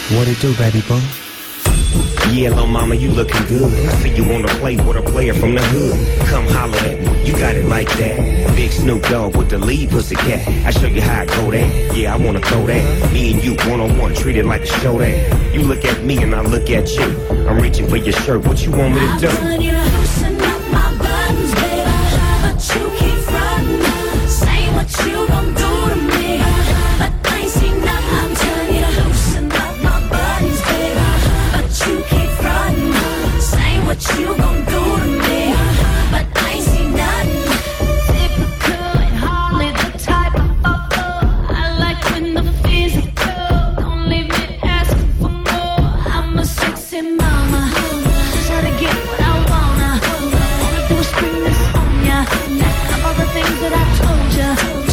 What it do, baby boy? Yeah, little mama, you looking good. I see you wanna play with a player from the hood. Come holler at me, you got it like that. Big Snoop Dogg with the lead pussycat. I show you how I go that. Yeah, I wanna throw that. Me and you one-on-one, treat it like a show that. You look at me and I look at you. I'm reaching for your shirt, what you want me to do? I'm telling you to loosen up my buttons, baby. But you keep frontin', say what you gon' do to me. But I ain't seen nothing. I'm telling you to loosen up my buttons, baby. But you keep frontin', say what you gon' do to me. But I ain't seen nothing. Typical and hardly the type of I like when the physical. Don't leave me asking for more. I'm a sexy mama, try to get what I wanna. All I do is scream this on ya. Of all the things that I told ya.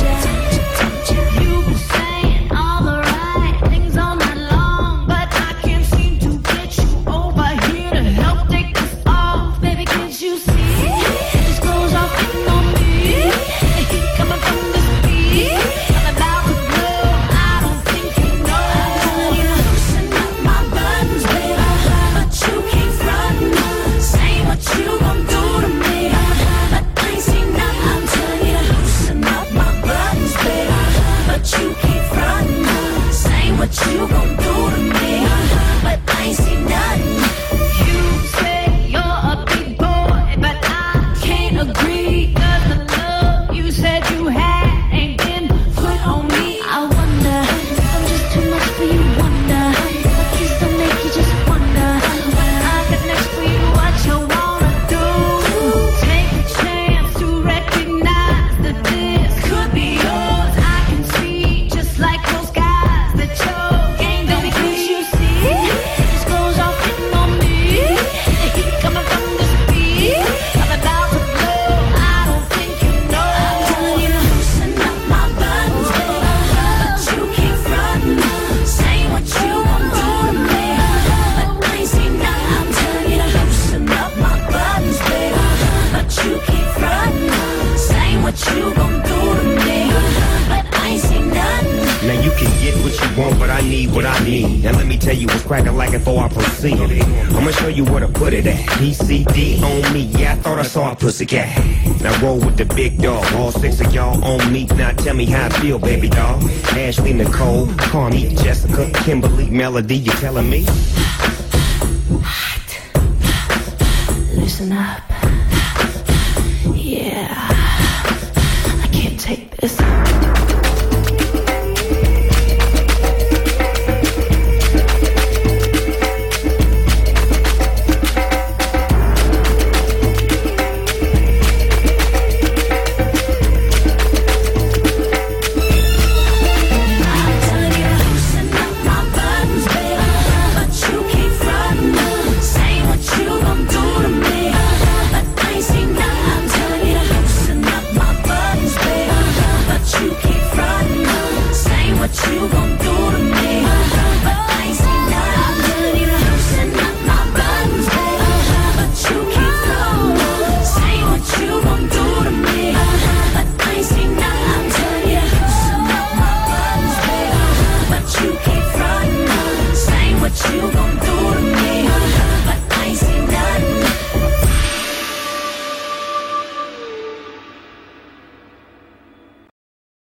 You been saying all the right things all night long, but I can't seem to get you over here to help take this off. Baby, can't you see? These clothes are fitting on me. The heat coming from this beat. I'm about to blow. I don't think you know. I'm telling you to loosen up my buttons, baby. But you keep frontin', say what you gon' do to me. But I ain't seen nothing. I'm telling you to loosen up my buttons, baby. But you keep frontin', say what you gon' do to me. But I ain't seen nothing. You say you're a big boy, but I can't agree. 'Cause the love you said you had ain't been put on me. I wonder if I'm just too much for you. Wonder if a kiss don't make you just wonder. When I get next to you, what you wanna do? Take a chance to recognize that this could be yours. I can see just like those guys that your game, baby, can't you see? These clothes are fitting on me. The heat coming from this beat. I'm about to blow. I don't think you know. I'm telling you to loosen up my buttons, baby. But you keep frontin', say what you gon' do to me. But I ain't seen nothing. I'm telling you to loosen up my buttons, baby. But you keep frontin', say what you gon' do to me. But I ain't seen nothing. Now you can get what you want, but I need what I need. Now let me tell you what's cracking like before I proceed. I'ma show you where to put it at. PCD on me, yeah, I thought I saw a pussycat. Now roll with the big dog, all six of y'all on me. Now tell me how I feel, baby doll. Ashley, Nicole, Carmi, Jessica, Kimberly, Melody, you telling me? Listen up. Yeah, I can't take this.